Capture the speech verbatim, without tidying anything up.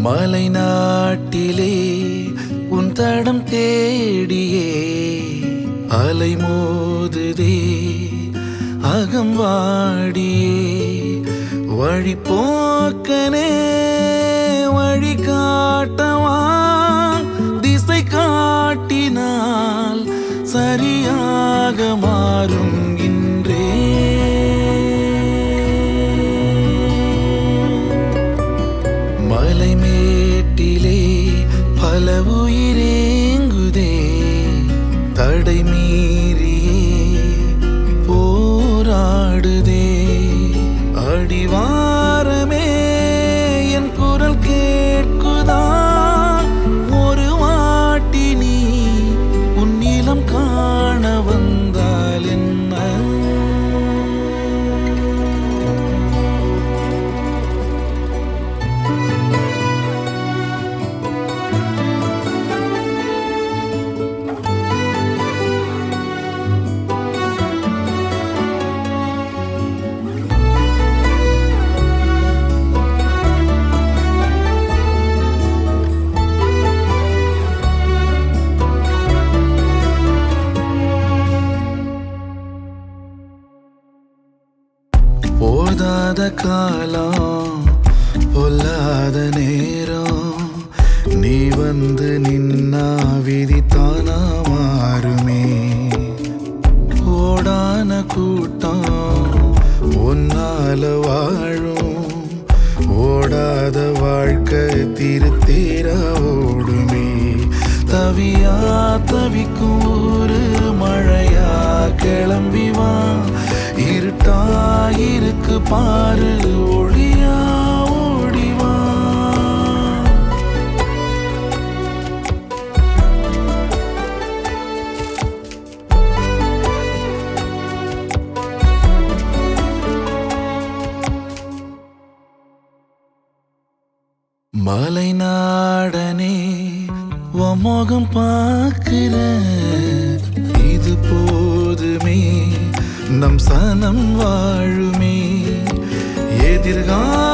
மலை நாட்டிலே உன் தடம் தேடியே அலை மோதுதே அகம் வாடியே வழி போக்கனே வழி காட்டவா திசை காட்டினால் சரியாக மாறும் இன்றே மலை மேட்டிலே பல உயிரேங்குதே தடை மீறியே போராடுதே அடிவாரமே என் குரல் கேட்குதா ஒரு வாட்டி நீ உன் நிலம் காண வந்தால் என்ன போதாத காலம் பொல்லாத நேரம் நீ வந்து நின்னா விதி தானா மாறுமே ஓடான கூட்டம் ஒன்னால வாழும் ஓடாத வாழ்க்கை திருத்தீர ஓடுமே தவியா தவிக்கும் ஒரு மழையா கிளம்பிவா இருட்டாயிருக்கு பாரு ஒளியா ஓடிவா மலை நாடனே உன் முகம் பார்க்கிற இது போதுமே நம் சனம் வாழுமே எதிர்கால